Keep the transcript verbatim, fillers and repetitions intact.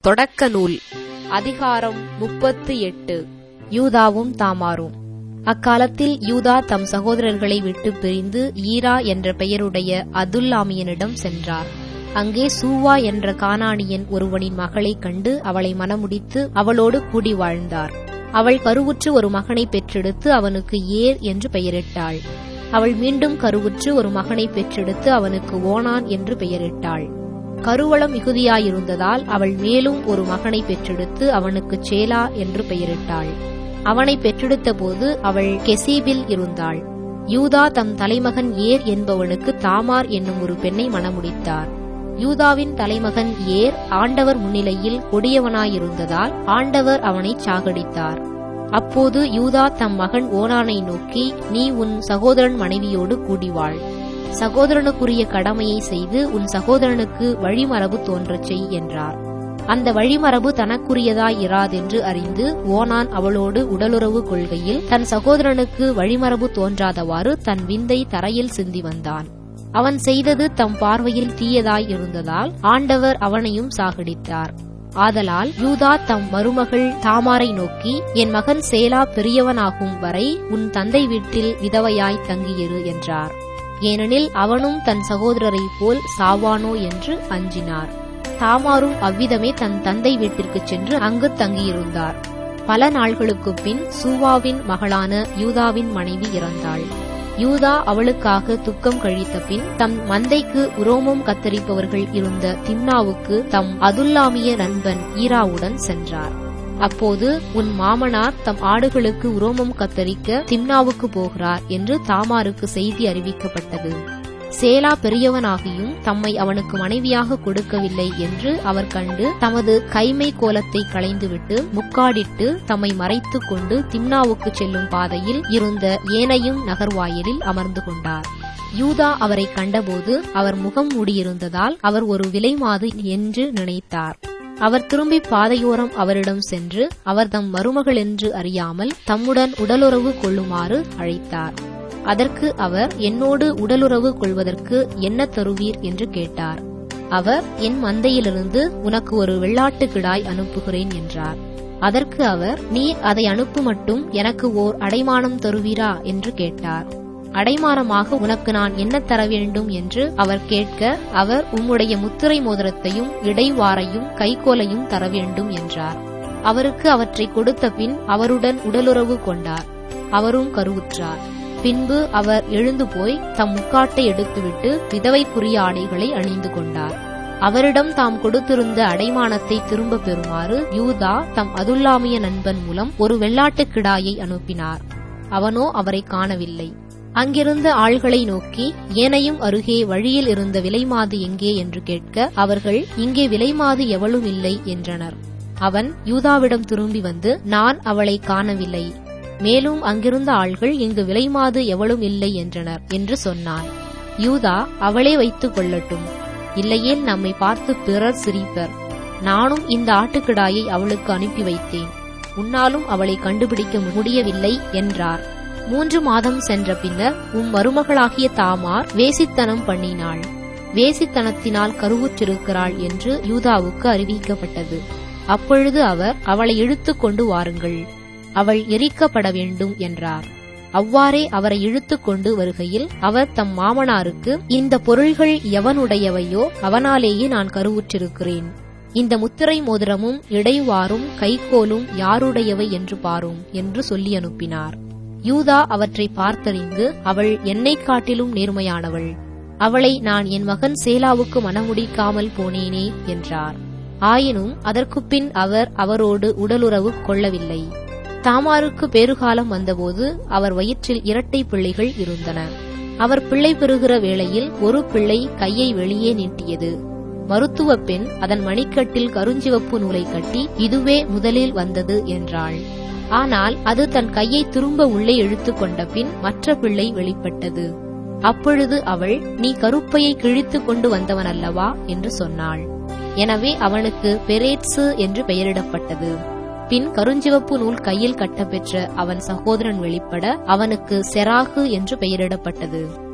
தொடக்க நூல் அதிகாரம் முப்பத்து எட்டு. யூதாவும் தாமாரும். அக்காலத்தில் யூதா தம் சகோதரர்களை விட்டு பிரிந்து ஈரா என்ற பெயருடைய அதுல்லாமியனிடம் சென்றார். அங்கே சூவா என்ற கானானியன் ஒருவனின் மகளைக் கண்டு அவளை மணமுடித்து அவளோடு கூடி வாழ்ந்தார். அவள் கருவுற்று ஒரு மகனை பெற்றெடுத்து அவனுக்கு ஏர் என்று பெயரிட்டாள். அவள் மீண்டும் கருவுற்று ஒரு மகனை பெற்றெடுத்து அவனுக்கு ஓனான் என்று பெயரிட்டாள். கருவளம் மிகுதியாயிருந்ததால் அவள் மேலும் ஒரு மகனை பெற்றெடுத்து அவனுக்கு சேலா என்று பெயரிட்டாள். அவனை பெற்றெடுத்த போது அவள் கெசீபில் இருந்தாள். யூதா தம் தலைமகன் ஏர் என்பவனுக்கு தாமார் என்னும் ஒரு பெண்ணை மணமுடித்தார். யூதாவின் தலைமகன் ஏர் ஆண்டவர் முன்னிலையில் கொடியவனாயிருந்ததால் ஆண்டவர் அவனை சாகடித்தார். அப்போது யூதா தம் மகன் ஓனானை நோக்கி, நீ உன் சகோதரன் மனைவியோடு கூடிவாள். சகோதரனுக்குரிய கடமையை செய்து உன் சகோதரனுக்கு வழிமரபு தோன்றச் செய் என்றார். அந்த வழிமரபு தனக்குரியதாய் இராதென்று அறிந்து ஓனான் அவளோடு உடலுறவு கொள்கையில் தன் சகோதரனுக்கு வழிமரபு தோன்றாதவாறு தன் விந்தை தரையில் சிந்தி வந்தான். அவன் செய்தது தம் பார்வையில் தீயதாய் இருந்ததால் ஆண்டவர் அவனையும் சாகடித்தார். ஆதலால் யூதா தம் மருமகள் தாமாரை நோக்கி, என் மகன் சேலா பெரியவனாகும் வரை உன் தந்தை வீட்டில் விதவையாய் தங்கியிரு என்றார். ஏனெனில் அவனும் தன் சகோதரரைப் போல் சாவானோ என்று அஞ்சினார். தாமாரும் அவ்விதமே தன் தந்தை வீட்டிற்குச் சென்று அங்கு தங்கியிருந்தார். பல நாள்களுக்குப் பின் சூவாவின் மகளான யூதாவின் மனைவி இறந்தாள். யூதா அவளுக்காக துக்கம் கழித்த பின் தம் மந்தைக்கு உரோமம் கத்தரிப்பவர்கள் இருந்த திம்னாவுக்கு தம் அதுல்லாமிய நண்பன் ஈராவுடன் சென்றார். அப்போது, உன் மாமனார் தம் ஆடுகளுக்கு உரோமம் கத்தரிக்க திம்னாவுக்கு போகிறார் என்று தாமாருக்கு செய்தி அறிவிக்கப்பட்டது. சேலா பெரியவனாகியும் தம்மை அவனுக்கு மனைவியாக கொடுக்கவில்லை என்று அவர் கண்டு தமது கைமை கோலத்தை களைந்துவிட்டு முக்காடிட்டு தம்மை மறைத்துக் கொண்டு திம்னாவுக்கு செல்லும் பாதையில் இருந்த ஏனையும் நகர்வாயிலில் அமர்ந்து கொண்டார். யூதா அவரை கண்டபோது அவர் முகம் மூடியிருந்ததால் அவர் ஒரு விலைமாது என்று நினைத்தார். அவர் திரும்பி பாதையோரம் அவரிடம் சென்று அவர் தம் மருமகள் என்று அறியாமல் தம்முடன் உடலுறவு கொள்ளுமாறு அழைத்தார். அதற்கு அவர், என்னோடு உடலுறவு கொள்வதற்கு என்ன தருவீர் என்று கேட்டார். அவர், என் மந்தையிலிருந்து உனக்கு ஒரு வெள்ளாட்டு கிடாய் அனுப்புகிறேன் என்றார். அதற்கு அவர், நீர் அதை அனுப்பு மட்டும் எனக்கு ஓர் அடைமானம் தருவீரா என்று கேட்டார். அடைமானமாக உனக்கு நான் என்ன தர வேண்டும் என்று அவர் கேட்க, அவர், உம்முடைய முத்திரை மோதிரத்தையும் இடைவாரையும் கைக்கோலையும் தர வேண்டும் என்றார். அவருக்கு அவற்றை கொடுத்த பின் அவருடன் உடலுறவு கொண்டார். அவரும் கருவுற்றார். பின்பு அவர் எழுந்து போய் தம் முக்காட்டை எடுத்துவிட்டு விதவைக்குரிய ஆடைகளை அணிந்து கொண்டார். அவரிடம் தாம் கொடுத்திருந்த அடைமானத்தை திரும்ப பெறுமாறு யூதா தம் அதுல்லாமிய நண்பன் மூலம் ஒரு வெள்ளாட்டுக் கிடாயை அனுப்பினார். அவனோ அவரை காணவில்லை. அங்கிருந்த ஆள்களை நோக்கி, ஏனையும் அருகே வழியில் இருந்த விலைமாது எங்கே என்று கேட்க, அவர்கள், இங்கே விலைமாது எவளும் இல்லை என்றனர். அவன் யூதாவிடம் திரும்பி வந்து, நான் அவளை காணவில்லை. மேலும் அங்கிருந்த ஆள்கள், இங்கு விலைமாது எவளும் இல்லை என்றனர் என்று சொன்னான். யூதா, அவளே வைத்துக் கொள்ளட்டும், இல்லையேல் நம்மை பார்த்து பிறர் சிரிப்பர். நானும் இந்த ஆட்டுக்கிடாயை அவளுக்கு அனுப்பி வைத்தேன். உன்னாலும் அவளை கண்டுபிடிக்க முடியவில்லை என்றார். மூன்று மாதம் சென்ற பின்னர் உம் மருமகளாகிய தாமார் வேசித்தனம் பண்ணினாள். வேசித்தனத்தினால் கருவுற்றிருக்கிறாள் என்று யூதாவுக்கு அறிவிக்கப்பட்டது. அப்பொழுது அவர், அவளை இழுத்துக் கொண்டு வாருங்கள், அவள் எரிக்கப்பட வேண்டும் என்றார். அவ்வாறே அவரை இழுத்துக் கொண்டு வருகையில் அவர் தம் மாமனாருக்கு, இந்த பொருள்கள் எவனுடையவையோ அவனாலேயே நான் கருவுற்றிருக்கிறேன். இந்த முத்திரை மோதிரமும் இடைவாரும் கைக்கோலும் யாருடையவை என்று பாரும் என்று சொல்லி அனுப்பினார். யூதா அவற்றை பார்த்தறிந்து, அவள் என்னைக் காட்டிலும் நேர்மையானவள். அவளை நான் என் மகன் சேலாவுக்கு மணமுடிக்காமல் போனேனே என்றார். ஆயினும் அதற்குப்பின் அவர் அவரோடு உடலுறவு கொள்ளவில்லை. தாமாருக்கு பேறுகாலம் வந்தபோது அவர் வயிற்றில் இரட்டை பிள்ளைகள் இருந்தன. அவர் பிள்ளை பெறுகிற வேளையில் ஒரு பிள்ளை கையை வெளியே நீட்டியது. மருத்துவ பெண் அதன் மணிக்கட்டில் கருஞ்சிவப்பு நூலை கட்டி, இதுவே முதலில் வந்தது என்றாள். ஆனால் அது தன் கையை திரும்ப உள்ளே இழுத்துக் கொண்ட பின் மற்ற பிள்ளை வெளிப்பட்டது. அப்பொழுது அவள், நீ கருப்பையை கிழித்துக் கொண்டு வந்தவன் அல்லவா என்று சொன்னாள். எனவே அவனுக்கு பெரேட்சு என்று பெயரிடப்பட்டது. பின் கருஞ்சிவப்பு நூல் கையில் கட்டப்பெற்ற அவன் சகோதரன் வெளிப்பட அவனுக்கு செராகு என்று பெயரிடப்பட்டது.